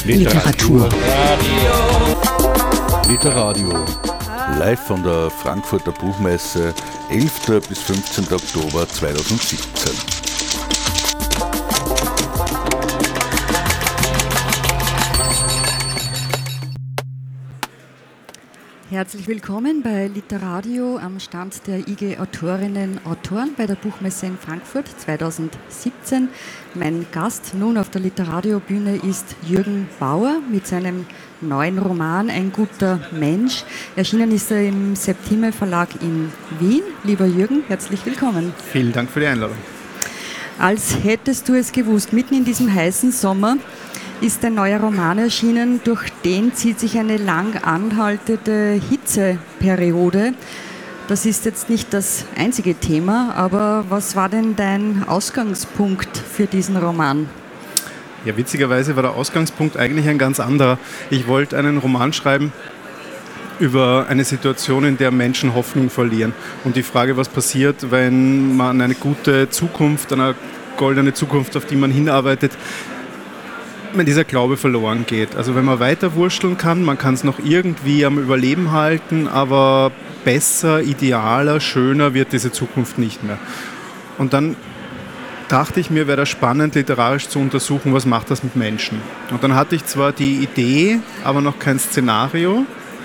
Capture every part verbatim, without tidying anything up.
Literatur. Literadio. Live von der Frankfurter Buchmesse, elften bis fünfzehnten Oktober zweitausendsiebzehn. Herzlich willkommen bei Literadio am Stand der I G Autorinnen und Autoren bei der Buchmesse in Frankfurt zweitausendsiebzehn. Mein Gast nun auf der Literadio-Bühne ist Jürgen Bauer mit seinem neuen Roman Ein guter Mensch. Erschienen ist er im Septime Verlag in Wien. Lieber Jürgen, herzlich willkommen. Vielen Dank für die Einladung. Als hättest du es gewusst, mitten in diesem heißen Sommer ist ein neuer Roman erschienen, durch den zieht sich eine lang anhaltende Hitzeperiode. Das ist jetzt nicht das einzige Thema, aber was war denn dein Ausgangspunkt für diesen Roman? Ja, witzigerweise war der Ausgangspunkt eigentlich ein ganz anderer. Ich wollte einen Roman schreiben über eine Situation, in der Menschen Hoffnung verlieren. Und die Frage, was passiert, wenn man eine gute Zukunft, eine goldene Zukunft, auf die man hinarbeitet, wenn dieser Glaube verloren geht. Also wenn man weiter wurschteln kann, man kann es noch irgendwie am Überleben halten, aber besser, idealer, schöner wird diese Zukunft nicht mehr. Und dann dachte ich mir, wäre das spannend, literarisch zu untersuchen, was macht das mit Menschen. Und dann hatte ich zwar die Idee, aber noch kein Szenario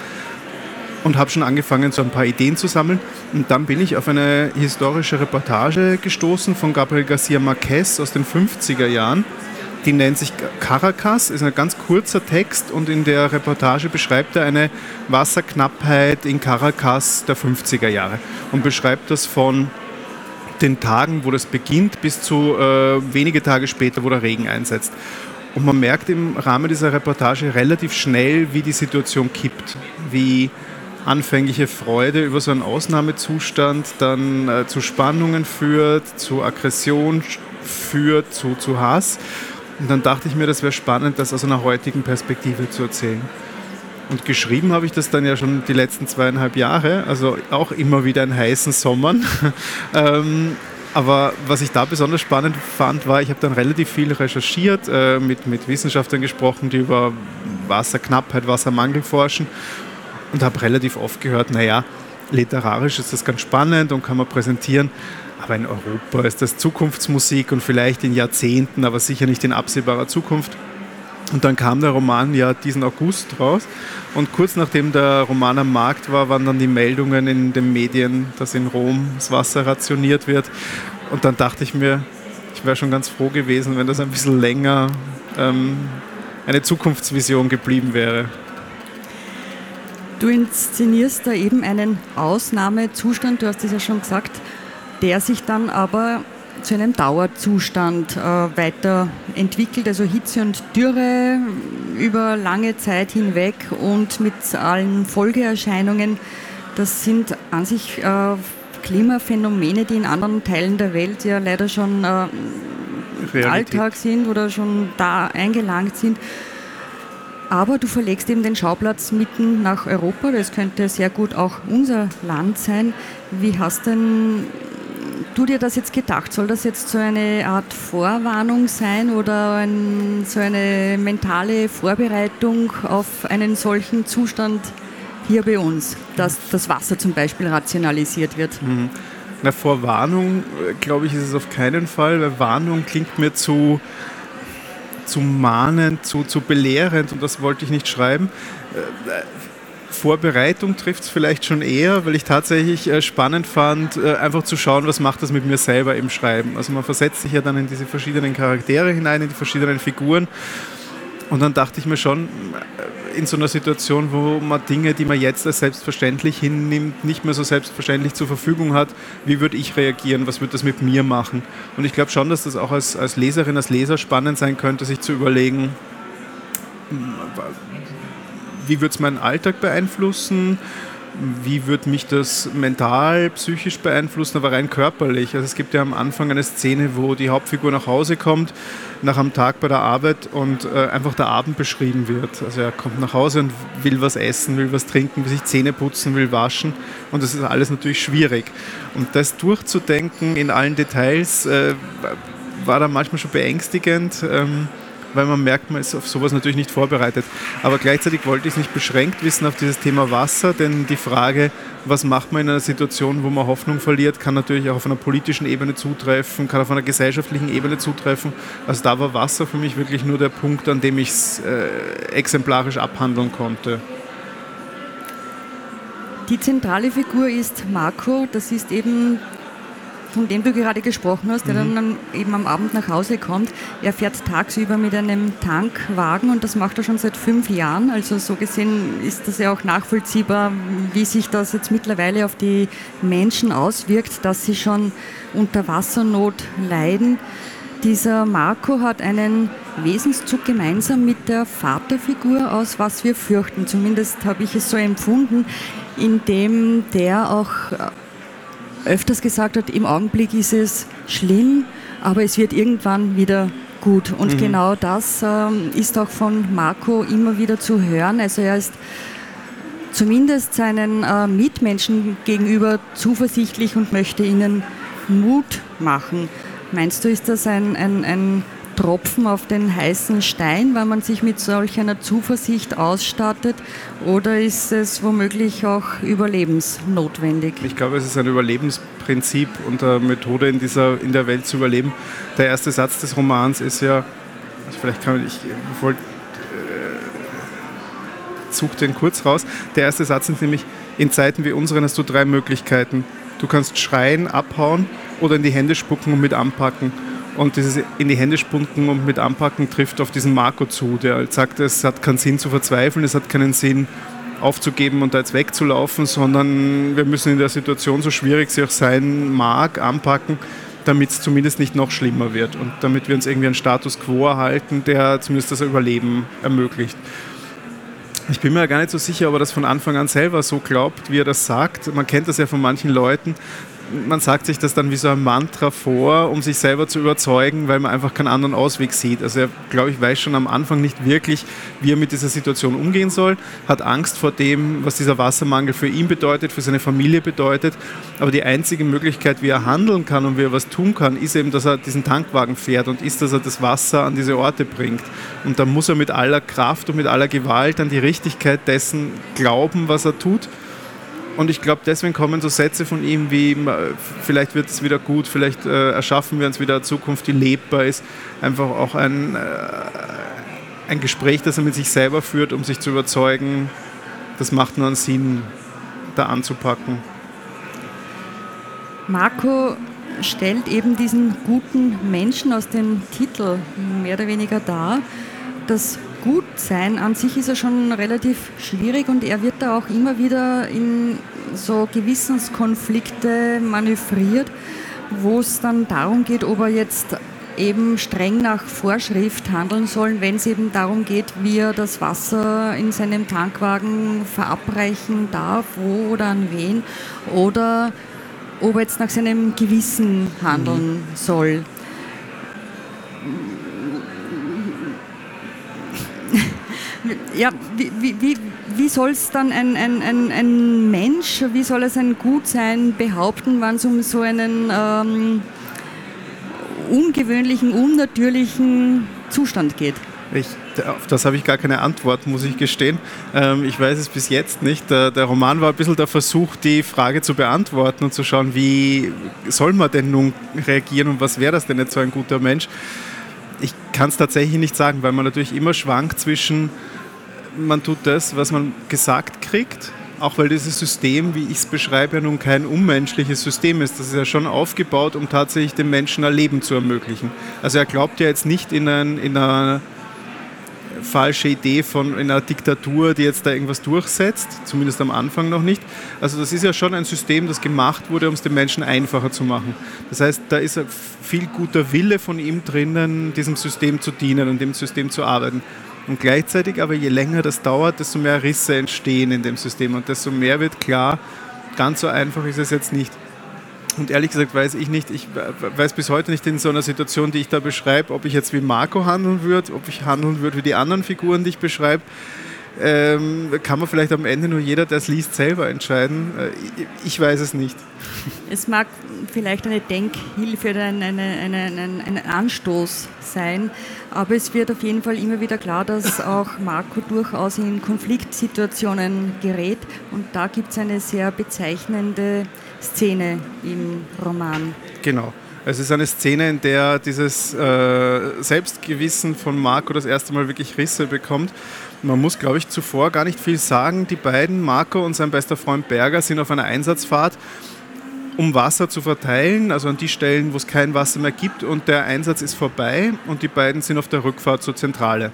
und habe schon angefangen, so ein paar Ideen zu sammeln. Und dann bin ich auf eine historische Reportage gestoßen von Gabriel García Márquez aus den fünfziger Jahren. Die nennt sich Caracas, ist ein ganz kurzer Text und in der Reportage beschreibt er eine Wasserknappheit in Caracas der fünfziger Jahre und beschreibt das von den Tagen, wo das beginnt, bis zu äh, wenige Tage später, wo der Regen einsetzt. Und man merkt im Rahmen dieser Reportage relativ schnell, wie die Situation kippt, wie anfängliche Freude über so einen Ausnahmezustand dann äh, zu Spannungen führt, zu Aggression führt, zu, zu Hass. Und dann dachte ich mir, das wäre spannend, das aus einer heutigen Perspektive zu erzählen. Und geschrieben habe ich das dann ja schon die letzten zweieinhalb Jahre, also auch immer wieder in heißen Sommern. ähm, aber was ich da besonders spannend fand, war, ich habe dann relativ viel recherchiert, äh, mit, mit Wissenschaftlern gesprochen, die über Wasserknappheit, Wassermangel forschen und habe relativ oft gehört, naja, literarisch ist das ganz spannend und kann man präsentieren. Aber in Europa ist das Zukunftsmusik und vielleicht in Jahrzehnten, aber sicher nicht in absehbarer Zukunft. Und dann kam der Roman ja diesen August raus und kurz nachdem der Roman am Markt war, waren dann die Meldungen in den Medien, dass in Rom das Wasser rationiert wird. Und dann dachte ich mir, ich wäre schon ganz froh gewesen, wenn das ein bisschen länger ähm, eine Zukunftsvision geblieben wäre. Du inszenierst da eben einen Ausnahmezustand, du hast es ja schon gesagt, der sich dann aber zu einem Dauerzustand äh, weiterentwickelt, also Hitze und Dürre über lange Zeit hinweg und mit allen Folgeerscheinungen. Das sind an sich äh, Klimaphänomene, die in anderen Teilen der Welt ja leider schon äh, Alltag sind oder schon da eingelangt sind. Aber du verlegst eben den Schauplatz mitten nach Europa, das könnte sehr gut auch unser Land sein. Wie hast denn du dir das jetzt gedacht? Soll das jetzt so eine Art Vorwarnung sein oder ein, so eine mentale Vorbereitung auf einen solchen Zustand hier bei uns, dass das Wasser zum Beispiel rationalisiert wird? Mhm. Na, Vorwarnung, glaube ich, ist es auf keinen Fall, weil Warnung klingt mir zu, zu mahnend, zu, zu belehrend und das wollte ich nicht schreiben. Vorbereitung trifft es vielleicht schon eher, weil ich tatsächlich äh, spannend fand, äh, einfach zu schauen, was macht das mit mir selber im Schreiben. Also man versetzt sich ja dann in diese verschiedenen Charaktere hinein, in die verschiedenen Figuren und dann dachte ich mir schon, äh, in so einer Situation, wo man Dinge, die man jetzt als selbstverständlich hinnimmt, nicht mehr so selbstverständlich zur Verfügung hat, wie würde ich reagieren, was würde das mit mir machen? Und ich glaube schon, dass das auch als, als Leserin, als Leser spannend sein könnte, sich zu überlegen, wie würde es meinen Alltag beeinflussen? Wie würde mich das mental, psychisch beeinflussen, aber rein körperlich? Also es gibt ja am Anfang eine Szene, wo die Hauptfigur nach Hause kommt, nach einem Tag bei der Arbeit und äh, einfach der Abend beschrieben wird. Also er kommt nach Hause und will was essen, will was trinken, will sich Zähne putzen, will waschen und das ist alles natürlich schwierig. Und das durchzudenken in allen Details äh, war dann manchmal schon beängstigend. Ähm, weil man merkt, man ist auf sowas natürlich nicht vorbereitet. Aber gleichzeitig wollte ich es nicht beschränkt wissen auf dieses Thema Wasser, denn die Frage, was macht man in einer Situation, wo man Hoffnung verliert, kann natürlich auch auf einer politischen Ebene zutreffen, kann auf einer gesellschaftlichen Ebene zutreffen. Also da war Wasser für mich wirklich nur der Punkt, an dem ich es äh, exemplarisch abhandeln konnte. Die zentrale Figur ist Marco, das ist eben, von dem du gerade gesprochen hast, der mhm. dann eben am Abend nach Hause kommt. Er fährt tagsüber mit einem Tankwagen und das macht er schon seit fünf Jahren. Also so gesehen ist das ja auch nachvollziehbar, wie sich das jetzt mittlerweile auf die Menschen auswirkt, dass sie schon unter Wassernot leiden. Dieser Marco hat einen Wesenszug gemeinsam mit der Vaterfigur aus Was wir fürchten. Zumindest habe ich es so empfunden, indem der auch öfters gesagt hat, im Augenblick ist es schlimm, aber es wird irgendwann wieder gut. Und mhm. genau das ähm, ist auch von Marco immer wieder zu hören. Also er ist zumindest seinen äh, Mitmenschen gegenüber zuversichtlich und möchte ihnen Mut machen. Meinst du, ist das ein, ein, ein Tropfen auf den heißen Stein, weil man sich mit solch einer Zuversicht ausstattet, oder ist es womöglich auch überlebensnotwendig? Ich glaube, es ist ein Überlebensprinzip und eine Methode, in, dieser, in der Welt zu überleben. Der erste Satz des Romans ist ja, also vielleicht kann ich, ich wollte, äh, such den kurz raus. Der erste Satz ist nämlich, in Zeiten wie unseren hast du drei Möglichkeiten. Du kannst schreien, abhauen oder in die Hände spucken und mit anpacken. Und dieses in die Hände spucken und mit anpacken trifft auf diesen Marco zu, der halt sagt, es hat keinen Sinn zu verzweifeln, es hat keinen Sinn aufzugeben und da jetzt wegzulaufen, sondern wir müssen in der Situation, so schwierig sie auch sein mag, anpacken, damit es zumindest nicht noch schlimmer wird und damit wir uns irgendwie einen Status quo erhalten, der zumindest das Überleben ermöglicht. Ich bin mir ja gar nicht so sicher, ob er das von Anfang an selber so glaubt, wie er das sagt. Man kennt das ja von manchen Leuten. Man sagt sich das dann wie so ein Mantra vor, um sich selber zu überzeugen, weil man einfach keinen anderen Ausweg sieht. Also er, glaube ich, weiß schon am Anfang nicht wirklich, wie er mit dieser Situation umgehen soll, hat Angst vor dem, was dieser Wassermangel für ihn bedeutet, für seine Familie bedeutet. Aber die einzige Möglichkeit, wie er handeln kann und wie er was tun kann, ist eben, dass er diesen Tankwagen fährt und ist, dass er das Wasser an diese Orte bringt. Und da muss er mit aller Kraft und mit aller Gewalt an die Richtigkeit dessen glauben, was er tut. Und ich glaube, deswegen kommen so Sätze von ihm wie, vielleicht wird es wieder gut, vielleicht äh, erschaffen wir uns wieder eine Zukunft, die lebbar ist. Einfach auch ein, äh, ein Gespräch, das er mit sich selber führt, um sich zu überzeugen, das macht nur einen Sinn, da anzupacken. Marco stellt eben diesen guten Menschen aus dem Titel mehr oder weniger dar. Das Gutsein an sich ist ja schon relativ schwierig und er wird da auch immer wieder in so Gewissenskonflikte manövriert, wo es dann darum geht, ob er jetzt eben streng nach Vorschrift handeln soll, wenn es eben darum geht, wie er das Wasser in seinem Tankwagen verabreichen darf, wo oder an wen, oder ob er jetzt nach seinem Gewissen handeln mhm. soll. Ja, wie, wie, wie soll es dann ein, ein, ein, ein Mensch, wie soll er sein Gutsein behaupten, wenn es um so einen ähm, ungewöhnlichen, unnatürlichen Zustand geht? Ich, auf das habe ich gar keine Antwort, muss ich gestehen. Ähm, ich weiß es bis jetzt nicht. Der, der Roman war ein bisschen der Versuch, die Frage zu beantworten und zu schauen, wie soll man denn nun reagieren und was wäre das denn jetzt so ein guter Mensch? Ich kann es tatsächlich nicht sagen, weil man natürlich immer schwankt zwischen, man tut das, was man gesagt kriegt, auch weil dieses System, wie ich es beschreibe, ja nun kein unmenschliches System ist. Das ist ja schon aufgebaut, um tatsächlich dem Menschen ein Leben zu ermöglichen. Also er glaubt ja jetzt nicht in, ein, in eine falsche Idee von in einer Diktatur, die jetzt da irgendwas durchsetzt, zumindest am Anfang noch nicht. Also das ist ja schon ein System, das gemacht wurde, um es den Menschen einfacher zu machen. Das heißt, da ist viel guter Wille von ihm drinnen, diesem System zu dienen und dem System zu arbeiten. Und gleichzeitig aber, je länger das dauert, desto mehr Risse entstehen in dem System und desto mehr wird klar, ganz so einfach ist es jetzt nicht. Und ehrlich gesagt weiß ich nicht, ich weiß bis heute nicht in so einer Situation, die ich da beschreibe, ob ich jetzt wie Marco handeln würde, ob ich handeln würde wie die anderen Figuren, die ich beschreibe. Ähm, kann man vielleicht am Ende nur jeder, der es liest, selber entscheiden. Äh, ich, ich weiß es nicht. Es mag vielleicht eine Denkhilfe oder ein, eine, eine, ein, ein Anstoß sein, aber es wird auf jeden Fall immer wieder klar, dass auch Marco durchaus in Konfliktsituationen gerät und da gibt es eine sehr bezeichnende Szene im Roman. Genau. Es ist eine Szene, in der dieses äh, Selbstgewissen von Marco das erste Mal wirklich Risse bekommt. Man muss, glaube ich, zuvor gar nicht viel sagen. Die beiden, Marco und sein bester Freund Berger, sind auf einer Einsatzfahrt, um Wasser zu verteilen, also an die Stellen, wo es kein Wasser mehr gibt. Und der Einsatz ist vorbei und die beiden sind auf der Rückfahrt zur Zentrale.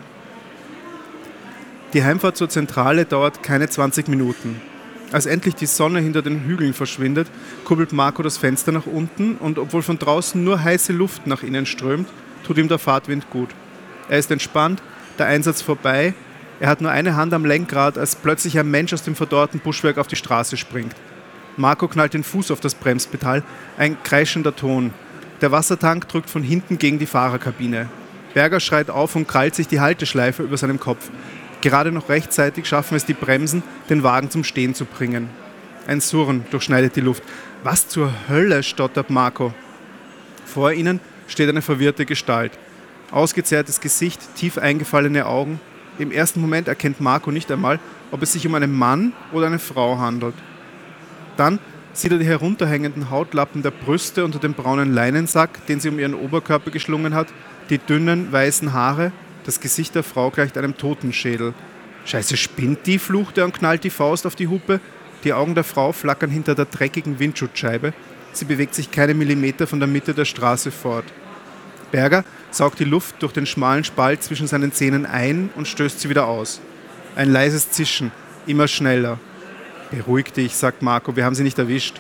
Die Heimfahrt zur Zentrale dauert keine zwanzig Minuten. Als endlich die Sonne hinter den Hügeln verschwindet, kurbelt Marco das Fenster nach unten und obwohl von draußen nur heiße Luft nach innen strömt, tut ihm der Fahrtwind gut. Er ist entspannt, der Einsatz vorbei, er hat nur eine Hand am Lenkrad, als plötzlich ein Mensch aus dem verdorrten Buschwerk auf die Straße springt. Marco knallt den Fuß auf das Bremspedal, ein kreischender Ton. Der Wassertank drückt von hinten gegen die Fahrerkabine. Berger schreit auf und krallt sich die Halteschleife über seinem Kopf. Gerade noch rechtzeitig schaffen es die Bremsen, den Wagen zum Stehen zu bringen. Ein Surren durchschneidet die Luft. Was zur Hölle, stottert Marco. Vor ihnen steht eine verwirrte Gestalt. Ausgezehrtes Gesicht, tief eingefallene Augen. Im ersten Moment erkennt Marco nicht einmal, ob es sich um einen Mann oder eine Frau handelt. Dann sieht er die herunterhängenden Hautlappen der Brüste unter dem braunen Leinensack, den sie um ihren Oberkörper geschlungen hat, die dünnen, weißen Haare. Das Gesicht der Frau gleicht einem Totenschädel. Scheiße, spinnt die, flucht er und knallt die Faust auf die Hupe. Die Augen der Frau flackern hinter der dreckigen Windschutzscheibe. Sie bewegt sich keine Millimeter von der Mitte der Straße fort. Berger saugt die Luft durch den schmalen Spalt zwischen seinen Zähnen ein und stößt sie wieder aus. Ein leises Zischen, immer schneller. Beruhig dich, sagt Marco, wir haben sie nicht erwischt.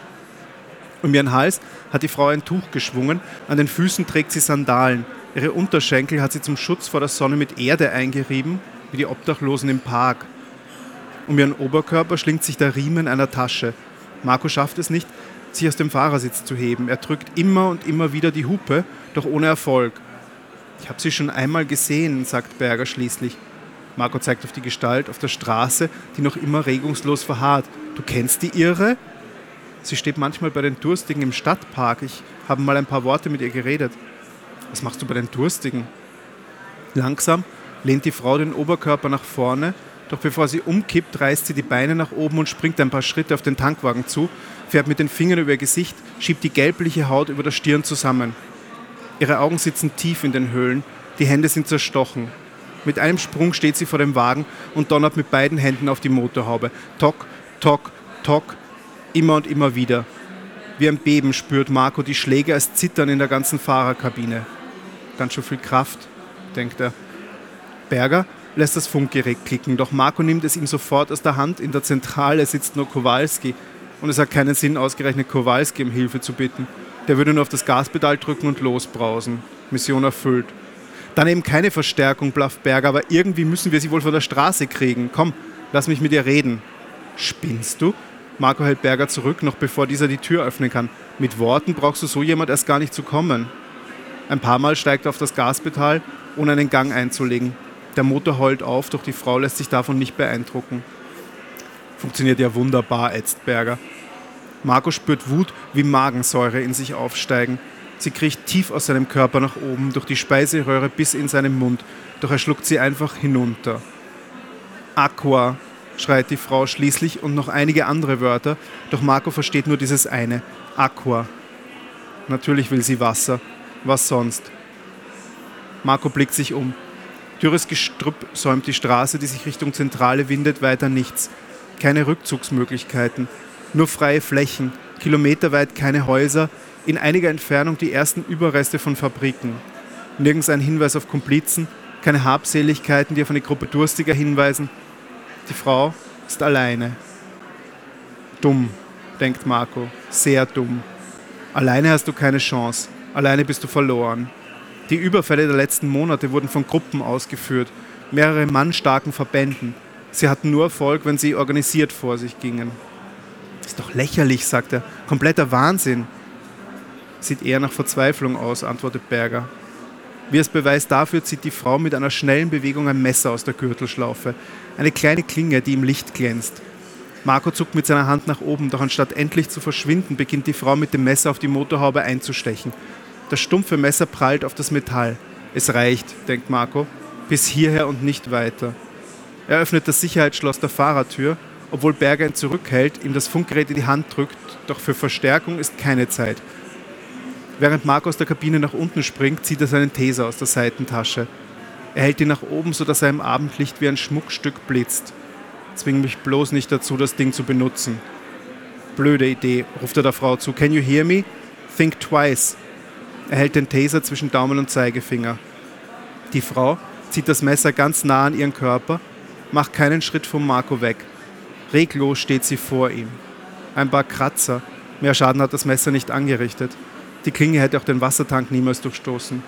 Um ihren Hals hat die Frau ein Tuch geschwungen, an den Füßen trägt sie Sandalen. Ihre Unterschenkel hat sie zum Schutz vor der Sonne mit Erde eingerieben, wie die Obdachlosen im Park. Um ihren Oberkörper schlingt sich der Riemen einer Tasche. Marco schafft es nicht, sich aus dem Fahrersitz zu heben. Er drückt immer und immer wieder die Hupe, doch ohne Erfolg. Ich habe sie schon einmal gesehen, sagt Berger schließlich. Marco zeigt auf die Gestalt auf der Straße, die noch immer regungslos verharrt. Du kennst die Irre? Sie steht manchmal bei den Durstigen im Stadtpark. Ich habe mal ein paar Worte mit ihr geredet. Was machst du bei den Durstigen? Langsam lehnt die Frau den Oberkörper nach vorne, doch bevor sie umkippt, reißt sie die Beine nach oben und springt ein paar Schritte auf den Tankwagen zu, fährt mit den Fingern über ihr Gesicht, schiebt die gelbliche Haut über der Stirn zusammen. Ihre Augen sitzen tief in den Höhlen, die Hände sind zerstochen. Mit einem Sprung steht sie vor dem Wagen und donnert mit beiden Händen auf die Motorhaube. Tock, tock, tock, immer und immer wieder. Wie ein Beben spürt Marco die Schläge als Zittern in der ganzen Fahrerkabine. Ganz schön viel Kraft, denkt er. Berger lässt das Funkgerät klicken, doch Marco nimmt es ihm sofort aus der Hand. In der Zentrale sitzt nur Kowalski und es hat keinen Sinn, ausgerechnet Kowalski um Hilfe zu bitten. Der würde nur auf das Gaspedal drücken und losbrausen. Mission erfüllt. Dann eben keine Verstärkung, blafft Berger, aber irgendwie müssen wir sie wohl von der Straße kriegen. Komm, lass mich mit ihr reden. Spinnst du? Marco hält Berger zurück, noch bevor dieser die Tür öffnen kann. Mit Worten brauchst du so jemand erst gar nicht zu kommen. Ein paar Mal steigt er auf das Gaspedal, ohne einen Gang einzulegen. Der Motor heult auf, doch die Frau lässt sich davon nicht beeindrucken. Funktioniert ja wunderbar, ätzt Berger. Marco spürt Wut wie Magensäure in sich aufsteigen. Sie kriecht tief aus seinem Körper nach oben, durch die Speiseröhre bis in seinen Mund, doch er schluckt sie einfach hinunter. Aqua, schreit die Frau schließlich und noch einige andere Wörter, doch Marco versteht nur dieses eine, Aqua. Natürlich will sie Wasser, was sonst? Marco blickt sich um. Dürres Gestrüpp säumt die Straße, die sich Richtung Zentrale windet, weiter nichts. Keine Rückzugsmöglichkeiten, nur freie Flächen, kilometerweit keine Häuser, in einiger Entfernung die ersten Überreste von Fabriken. Nirgends ein Hinweis auf Komplizen, keine Habseligkeiten, die auf eine Gruppe Durstiger hinweisen. Die Frau ist alleine. Dumm, denkt Marco, sehr dumm. Alleine hast du keine Chance, alleine bist du verloren. Die Überfälle der letzten Monate wurden von Gruppen ausgeführt, mehrere mannstarken Verbänden. Sie hatten nur Erfolg, wenn sie organisiert vor sich gingen. Ist doch lächerlich, sagt er, kompletter Wahnsinn. Sieht eher nach Verzweiflung aus, antwortet Berger. Wie als Beweis dafür zieht die Frau mit einer schnellen Bewegung ein Messer aus der Gürtelschlaufe. Eine kleine Klinge, die im Licht glänzt. Marco zuckt mit seiner Hand nach oben, doch anstatt endlich zu verschwinden, beginnt die Frau mit dem Messer auf die Motorhaube einzustechen. Das stumpfe Messer prallt auf das Metall. Es reicht, denkt Marco, bis hierher und nicht weiter. Er öffnet das Sicherheitsschloss der Fahrertür, obwohl Berger ihn zurückhält, ihm das Funkgerät in die Hand drückt, doch für Verstärkung ist keine Zeit. Während Marco aus der Kabine nach unten springt, zieht er seinen Taser aus der Seitentasche. Er hält ihn nach oben, sodass er im Abendlicht wie ein Schmuckstück blitzt. Zwing mich bloß nicht dazu, das Ding zu benutzen. Blöde Idee, ruft er der Frau zu. Can you hear me? Think twice. Er hält den Taser zwischen Daumen und Zeigefinger. Die Frau zieht das Messer ganz nah an ihren Körper, macht keinen Schritt von Marco weg. Reglos steht sie vor ihm. Ein paar Kratzer, mehr Schaden hat das Messer nicht angerichtet. Die Klinge hätte auch den Wassertank niemals durchstoßen.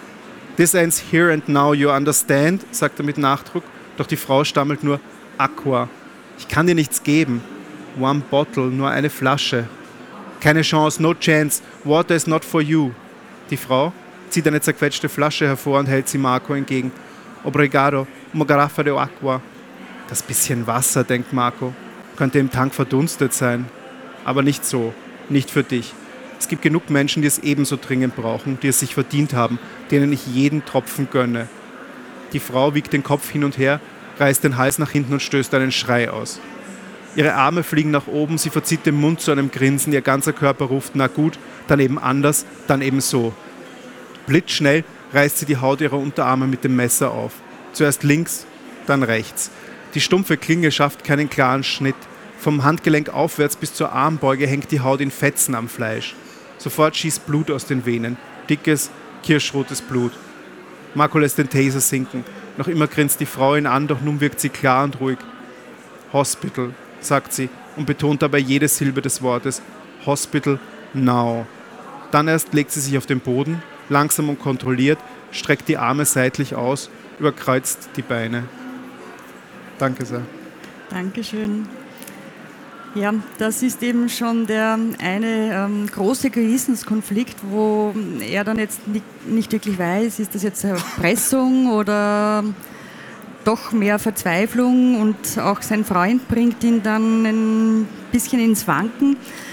This ends here and now, you understand, sagt er mit Nachdruck, doch die Frau stammelt nur Aqua. Ich kann dir nichts geben. One bottle, nur eine Flasche. Keine Chance, no chance, water is not for you. Die Frau zieht eine zerquetschte Flasche hervor und hält sie Marco entgegen. Obrigado, uma garrafa de aqua. Das bisschen Wasser, denkt Marco, könnte im Tank verdunstet sein. Aber nicht so, nicht für dich. Es gibt genug Menschen, die es ebenso dringend brauchen, die es sich verdient haben, denen ich jeden Tropfen gönne. Die Frau wiegt den Kopf hin und her, reißt den Hals nach hinten und stößt einen Schrei aus. Ihre Arme fliegen nach oben, sie verzieht den Mund zu einem Grinsen, ihr ganzer Körper ruft, na gut, dann eben anders, dann eben so. Blitzschnell reißt sie die Haut ihrer Unterarme mit dem Messer auf. Zuerst links, dann rechts. Die stumpfe Klinge schafft keinen klaren Schnitt. Vom Handgelenk aufwärts bis zur Armbeuge hängt die Haut in Fetzen am Fleisch. Sofort schießt Blut aus den Venen. Dickes, kirschrotes Blut. Marco lässt den Taser sinken. Noch immer grinst die Frau ihn an, doch nun wirkt sie klar und ruhig. Hospital, sagt sie und betont dabei jede Silbe des Wortes. Hospital now. Dann erst legt sie sich auf den Boden, langsam und kontrolliert, streckt die Arme seitlich aus, überkreuzt die Beine. Danke sehr. Dankeschön. Ja, das ist eben schon der eine ähm, große Gewissenskonflikt, wo er dann jetzt nicht, nicht wirklich weiß, ist das jetzt Erpressung oder doch mehr Verzweiflung, und auch sein Freund bringt ihn dann ein bisschen ins Wanken.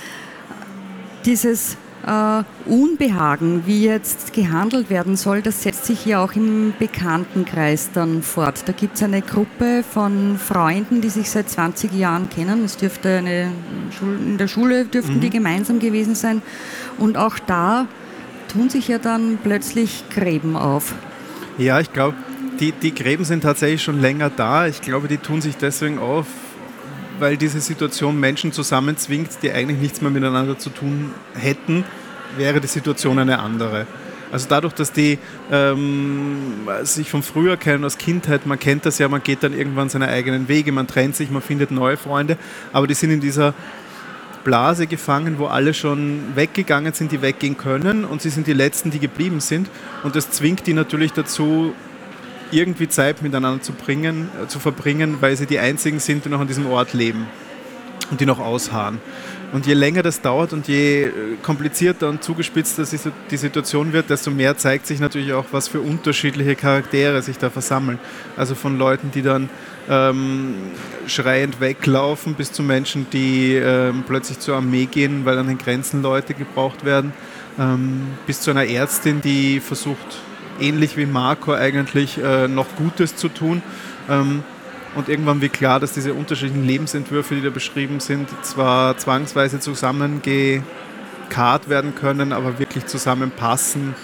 Dieses äh, Unbehagen, wie jetzt gehandelt werden soll, das setzt sich ja auch im Bekanntenkreis dann fort. Da gibt es eine Gruppe von Freunden, die sich seit zwanzig Jahren kennen. Es dürfte eine Schule, in der Schule dürften mhm. die gemeinsam gewesen sein. Und auch da tun sich ja dann plötzlich Gräben auf. Ja, ich glaube, die, die Gräben sind tatsächlich schon länger da. Ich glaube, die tun sich deswegen auf, weil diese Situation Menschen zusammenzwingt, die eigentlich nichts mehr miteinander zu tun hätten, wäre die Situation eine andere. Also dadurch, dass die ähm, sich von früher kennen, aus Kindheit, man kennt das ja, man geht dann irgendwann seine eigenen Wege, man trennt sich, man findet neue Freunde, aber die sind in dieser Blase gefangen, wo alle schon weggegangen sind, die weggehen können, und sie sind die Letzten, die geblieben sind, und das zwingt die natürlich dazu, irgendwie Zeit miteinander zu, bringen, äh, zu verbringen, weil sie die Einzigen sind, die noch an diesem Ort leben und die noch ausharren. Und je länger das dauert und je komplizierter und zugespitzter die Situation wird, desto mehr zeigt sich natürlich auch, was für unterschiedliche Charaktere sich da versammeln. Also von Leuten, die dann ähm, schreiend weglaufen, bis zu Menschen, die ähm, plötzlich zur Armee gehen, weil an den Grenzen Leute gebraucht werden, ähm, bis zu einer Ärztin, die versucht, ähnlich wie Marco eigentlich äh, noch Gutes zu tun. Ähm, und irgendwann wird klar, dass diese unterschiedlichen Lebensentwürfe, die da beschrieben sind, zwar zwangsweise zusammengekarrt werden können, aber wirklich zusammenpassen. Ähm,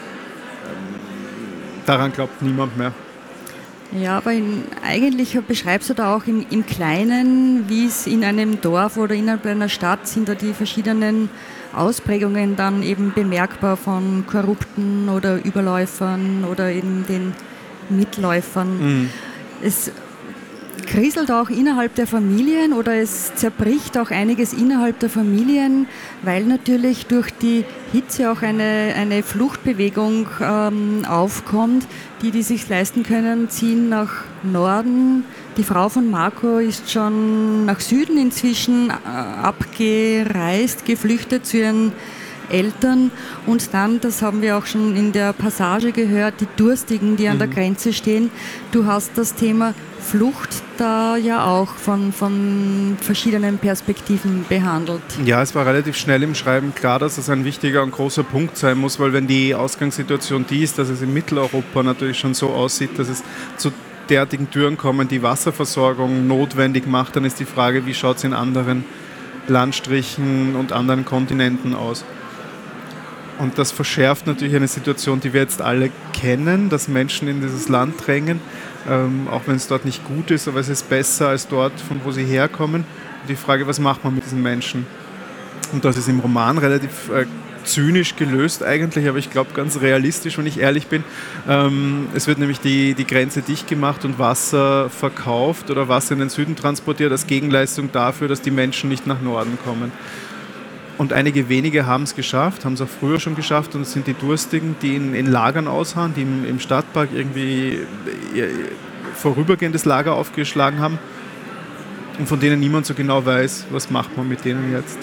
daran glaubt niemand mehr. Ja, aber in, eigentlich beschreibst du da auch im, im Kleinen, wie es in einem Dorf oder innerhalb einer Stadt sind, da die verschiedenen Ausprägungen dann eben bemerkbar von Korrupten oder Überläufern oder eben den Mitläufern. Mhm. Es kriselt auch innerhalb der Familien oder es zerbricht auch einiges innerhalb der Familien, weil natürlich durch die Hitze auch eine, eine Fluchtbewegung ähm, aufkommt. Die, die sich leisten können, ziehen nach Norden. Die Frau von Marco ist schon nach Süden inzwischen äh, abgereist, geflüchtet zu ihren Eltern und dann, das haben wir auch schon in der Passage gehört, die Durstigen, die an mhm. der Grenze stehen. Du hast das Thema Flucht da ja auch von, von verschiedenen Perspektiven behandelt. Ja, es war relativ schnell im Schreiben klar, dass das ein wichtiger und großer Punkt sein muss, weil wenn die Ausgangssituation die ist, dass es in Mitteleuropa natürlich schon so aussieht, dass es zu derartigen Türen kommen, die Wasserversorgung notwendig macht, dann ist die Frage, wie schaut es in anderen Landstrichen und anderen Kontinenten aus. Und das verschärft natürlich eine Situation, die wir jetzt alle kennen, dass Menschen in dieses Land drängen, ähm, auch wenn es dort nicht gut ist, aber es ist besser als dort, von wo sie herkommen. Und die Frage, was macht man mit diesen Menschen? Und das ist im Roman relativ äh, zynisch gelöst eigentlich, aber ich glaube ganz realistisch, wenn ich ehrlich bin. Ähm, es wird nämlich die, die Grenze dicht gemacht und Wasser verkauft oder Wasser in den Süden transportiert als Gegenleistung dafür, dass die Menschen nicht nach Norden kommen. Und einige wenige haben es geschafft, haben es auch früher schon geschafft und es sind die Durstigen, die in, in Lagern ausharren, die im, im Stadtpark irgendwie ihr vorübergehendes Lager aufgeschlagen haben und von denen niemand so genau weiß, was macht man mit denen jetzt.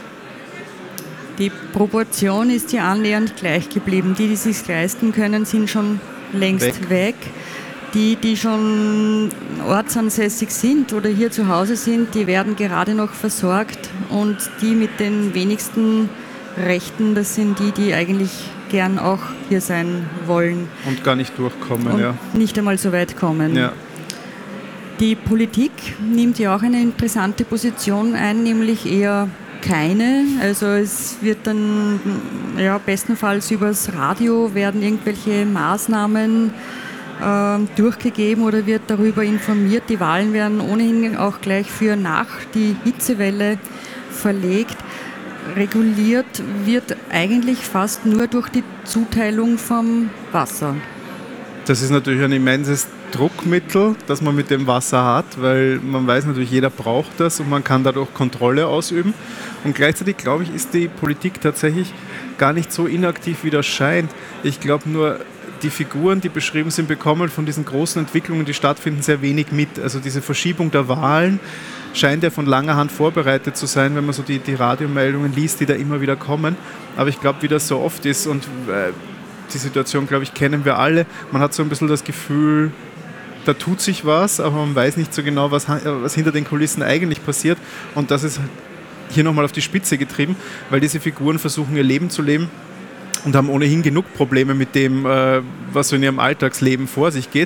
Die Proportion ist ja annähernd gleich geblieben. Die, die es sich leisten können, sind schon längst weg. weg. Die, die schon ortsansässig sind oder hier zu Hause sind, die werden gerade noch versorgt. Und die mit den wenigsten Rechten, das sind die, die eigentlich gern auch hier sein wollen. Und gar nicht durchkommen, und ja. nicht einmal so weit kommen. Ja. Die Politik nimmt ja auch eine interessante Position ein, nämlich eher keine. Also es wird dann ja, bestenfalls übers Radio werden irgendwelche Maßnahmen äh, durchgegeben oder wird darüber informiert. Die Wahlen werden ohnehin auch gleich für nach die Hitzewelle verlegt. Reguliert wird eigentlich fast nur durch die Zuteilung vom Wasser. Das ist natürlich ein immenses Druckmittel, das man mit dem Wasser hat, weil man weiß natürlich, jeder braucht das und man kann dadurch Kontrolle ausüben. Und gleichzeitig, glaube ich, ist die Politik tatsächlich gar nicht so inaktiv, wie das scheint. Ich glaube nur, die Figuren, die beschrieben sind, bekommen von diesen großen Entwicklungen, die stattfinden, sehr wenig mit. Also diese Verschiebung der Wahlen scheint ja von langer Hand vorbereitet zu sein, wenn man so die, die Radiomeldungen liest, die da immer wieder kommen. Aber ich glaube, wie das so oft ist und äh, die Situation, glaube ich, kennen wir alle. Man hat so ein bisschen das Gefühl, da tut sich was, aber man weiß nicht so genau, was, was hinter den Kulissen eigentlich passiert. Und das ist hier nochmal auf die Spitze getrieben, weil diese Figuren versuchen, ihr Leben zu leben und haben ohnehin genug Probleme mit dem, was so in ihrem Alltagsleben vor sich geht.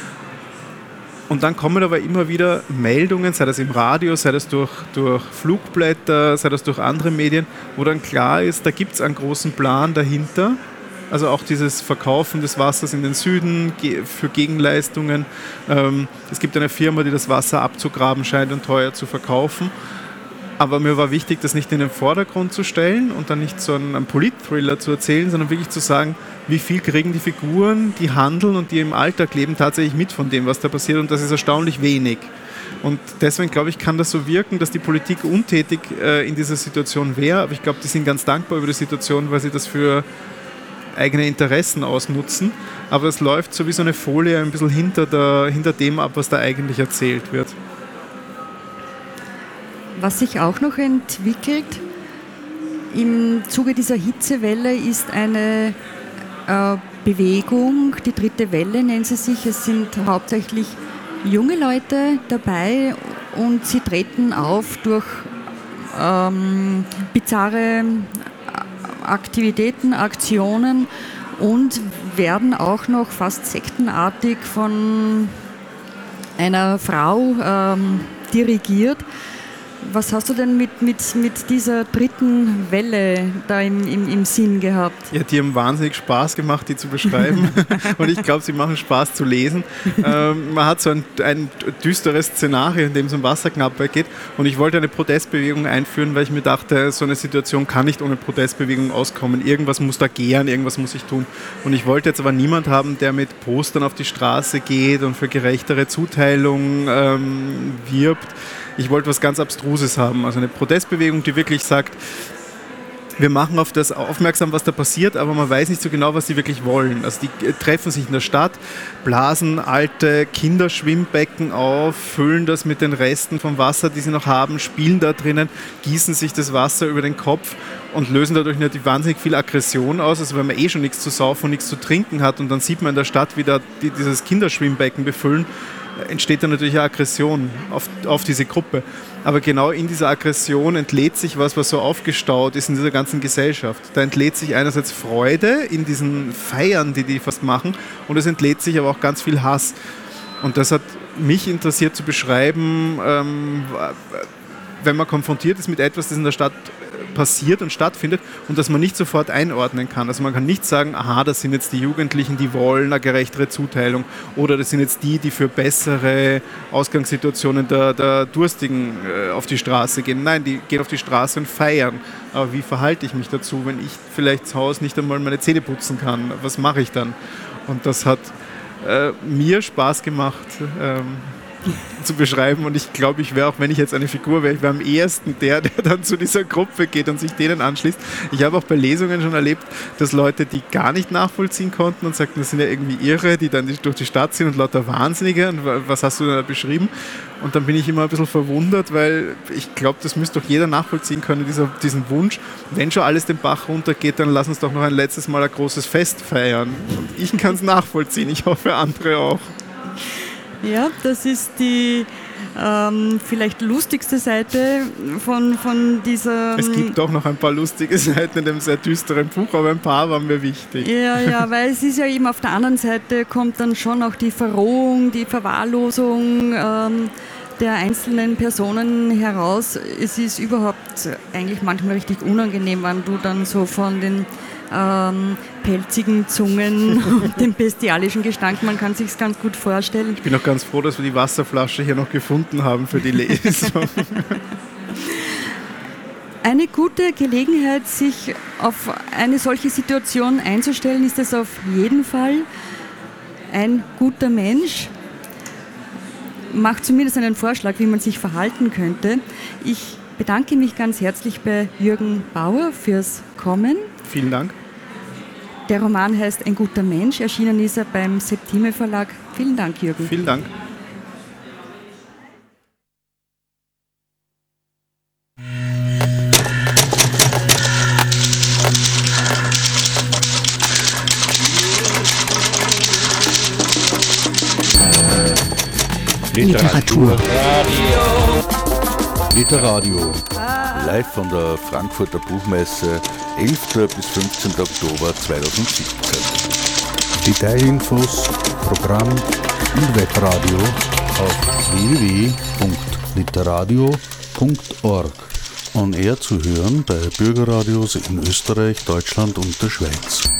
Und dann kommen aber immer wieder Meldungen, sei das im Radio, sei das durch, durch Flugblätter, sei das durch andere Medien, wo dann klar ist, da gibt es einen großen Plan dahinter. Also auch dieses Verkaufen des Wassers in den Süden für Gegenleistungen. Es gibt eine Firma, die das Wasser abzugraben scheint und teuer zu verkaufen. Aber mir war wichtig, das nicht in den Vordergrund zu stellen und dann nicht so einen, einen Polit-Thriller zu erzählen, sondern wirklich zu sagen, wie viel kriegen die Figuren, die handeln und die im Alltag leben, tatsächlich mit von dem, was da passiert. Und das ist erstaunlich wenig. Und deswegen, glaube ich, kann das so wirken, dass die Politik untätig äh, in dieser Situation wäre. Aber ich glaube, die sind ganz dankbar über die Situation, weil sie das für eigene Interessen ausnutzen. Aber es läuft so wie so eine Folie ein bisschen hinter, der, hinter dem ab, was da eigentlich erzählt wird. Was sich auch noch entwickelt im Zuge dieser Hitzewelle ist eine äh, Bewegung, die dritte Welle nennt sie sich. Es sind hauptsächlich junge Leute dabei und sie treten auf durch ähm, bizarre Aktivitäten, Aktionen und werden auch noch fast sektenartig von einer Frau ähm, dirigiert. Was hast du denn mit, mit, mit dieser dritten Welle da im, im, im Sinn gehabt? Ja, die haben wahnsinnig Spaß gemacht, die zu beschreiben. Und ich glaube, sie machen Spaß zu lesen. Ähm, man hat so ein, ein düsteres Szenario, in dem es um Wasserknappheit geht. Und ich wollte eine Protestbewegung einführen, weil ich mir dachte, so eine Situation kann nicht ohne Protestbewegung auskommen. Irgendwas muss da gären, irgendwas muss ich tun. Und ich wollte jetzt aber niemand haben, der mit Postern auf die Straße geht und für gerechtere Zuteilung ähm, wirbt. Ich wollte was ganz Abstruses haben, also eine Protestbewegung, die wirklich sagt, wir machen auf das aufmerksam, was da passiert, aber man weiß nicht so genau, was sie wirklich wollen. Also die äh, treffen sich in der Stadt, blasen alte Kinderschwimmbecken auf, füllen das mit den Resten vom Wasser, die sie noch haben, spielen da drinnen, gießen sich das Wasser über den Kopf und lösen dadurch natürlich wahnsinnig viel Aggression aus. Also wenn man eh schon nichts zu saufen und nichts zu trinken hat und dann sieht man in der Stadt wieder die, dieses Kinderschwimmbecken befüllen, entsteht dann natürlich eine Aggression auf, auf diese Gruppe. Aber genau in dieser Aggression entlädt sich was, was so aufgestaut ist in dieser ganzen Gesellschaft. Da entlädt sich einerseits Freude in diesen Feiern, die die fast machen, und es entlädt sich aber auch ganz viel Hass. Und das hat mich interessiert zu beschreiben, ähm, wenn man konfrontiert ist mit etwas, das in der Stadt passiert und stattfindet und dass man nicht sofort einordnen kann. Also man kann nicht sagen, aha, das sind jetzt die Jugendlichen, die wollen eine gerechtere Zuteilung, oder das sind jetzt die, die für bessere Ausgangssituationen der, der Durstigen äh, auf die Straße gehen. Nein, die gehen auf die Straße und feiern. Aber wie verhalte ich mich dazu, wenn ich vielleicht zu Hause nicht einmal meine Zähne putzen kann? Was mache ich dann? Und das hat äh, mir Spaß gemacht, ähm, zu beschreiben, und ich glaube, ich wäre auch, wenn ich jetzt eine Figur wäre, ich wäre am ehesten der, der dann zu dieser Gruppe geht und sich denen anschließt. Ich habe auch bei Lesungen schon erlebt, dass Leute, die gar nicht nachvollziehen konnten und sagten, das sind ja irgendwie Irre, die dann durch die Stadt sind und lauter Wahnsinnige, und was hast du da beschrieben? Und dann bin ich immer ein bisschen verwundert, weil ich glaube, das müsste doch jeder nachvollziehen können, dieser, diesen Wunsch, wenn schon alles den Bach runtergeht, dann lass uns doch noch ein letztes Mal ein großes Fest feiern. Und ich kann es nachvollziehen, ich hoffe andere auch. Ja, das ist die ähm, vielleicht lustigste Seite von, von dieser... Es gibt auch noch ein paar lustige Seiten in dem sehr düsteren Buch, aber ein paar waren mir wichtig. Ja, ja, weil es ist ja eben auf der anderen Seite kommt dann schon auch die Verrohung, die Verwahrlosung ähm, der einzelnen Personen heraus. Es ist überhaupt eigentlich manchmal richtig unangenehm, wenn du dann so von den Ähm, pelzigen Zungen und dem bestialischen Gestank, man kann sich es ganz gut vorstellen. Ich bin auch ganz froh, dass wir die Wasserflasche hier noch gefunden haben für die Lesung. Eine gute Gelegenheit, sich auf eine solche Situation einzustellen, ist es auf jeden Fall. Ein guter Mensch macht zumindest einen Vorschlag, wie man sich verhalten könnte. Ich bedanke mich ganz herzlich bei Jürgen Bauer fürs Kommen. Vielen Dank. Der Roman heißt Ein guter Mensch, erschienen ist er beim Septime Verlag. Vielen Dank, Jürgen. Vielen Dank. Literatur. Literadio. Live von der Frankfurter Buchmesse, elften bis fünfzehnten Oktober zweitausendsiebzehn. Detailinfos, Programm und Webradio auf w w w punkt literadio punkt org. On Air zu hören bei Bürgerradios in Österreich, Deutschland und der Schweiz.